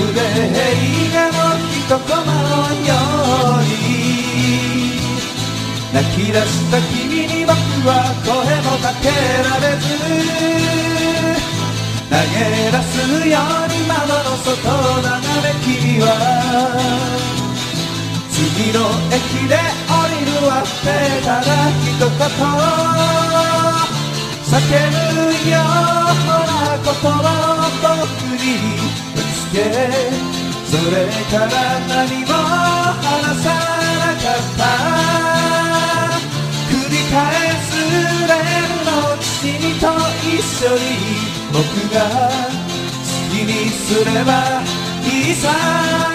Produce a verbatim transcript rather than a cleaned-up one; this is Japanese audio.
で映画の一コマのように泣き出した君に僕は声もかけられず投げ出すように窓の外を眺め君は次の駅で降りるわってただ一言叫ぶような言葉を僕にぶつけそれから何も話さなかった繰り返すレールの君と一緒に僕が好きにすればいいさ